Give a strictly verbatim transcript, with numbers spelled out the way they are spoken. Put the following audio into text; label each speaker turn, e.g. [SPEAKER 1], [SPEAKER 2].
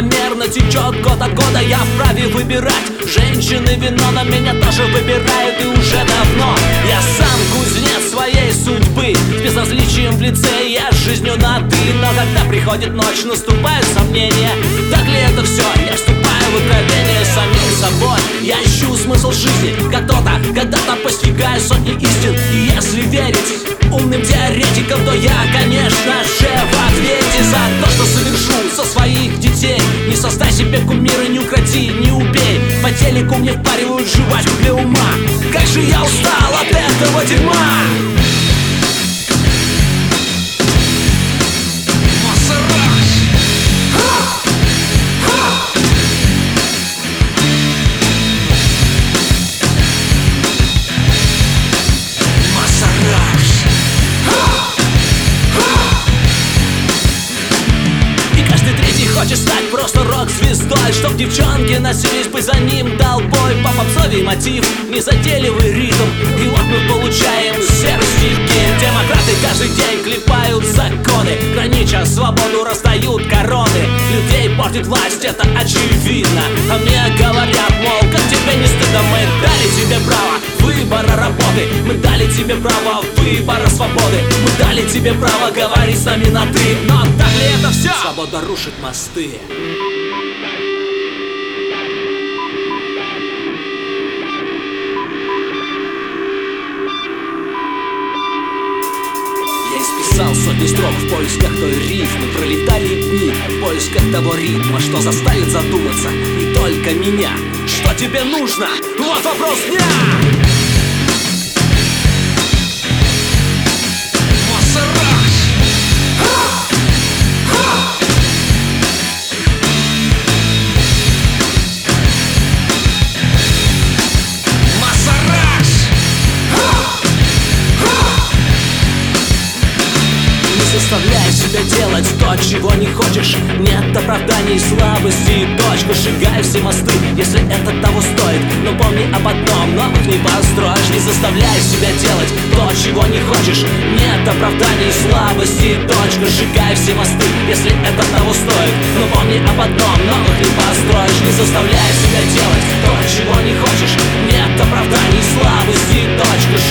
[SPEAKER 1] равномерно течет год от года. Я вправе выбирать, женщины вино на меня тоже выбирают, и уже давно. Я сам кузнец своей судьбы, с безразличием в лице, я с жизнью на ты. Но когда приходит ночь, наступают сомнения. Так ли это все? Я вступаю в откровение с самим собой. Я ищу смысл жизни, как кто-то когда-то постигаю сотни истин. И если верить умным теоретикам, то я, конечно же, в ответе за то, что совершу со своих детей. Не создай себе кумира, не укради, не убей. По телеку мне впаривают жвачку для ума. Как же я устал от этого дерьма! Хочешь стать просто рок-звездой, чтоб девчонки носились бы за ним толпой. По попсовий мотив, незатейливый ритм, и вот мы получаем серый стихи. Демократы каждый день клепают законы, гранича свободу, раздают короны. Людей портит власть, это очевидно. А мне говорят, мол, как тебе не стыдно. Мы дали тебе право выбора работы, мы дали тебе право выбора свободы, мы дали тебе право говорить с нами на ты. Но так ли это все? Свобода рушит мосты. Я исписал сотни строк в поисках той рифмы. Пролетали дни в поисках того ритма, что заставит задуматься не только меня. Что тебе нужно? Вот вопрос дня! Заставляй себя делать то, чего не хочешь. Нет оправданий, слабости, точка. Сжигай все мосты, если это того стоит. Но помни об одном, новых не построишь. Не заставляй себя делать то, чего не хочешь. Нет оправданий, слабости, точка. Сжигай все мосты, если это того стоит. Но помни об одном, новых не построишь. Не заставляй себя делать то, чего не хочешь. Нет оправданий, слабости, точка.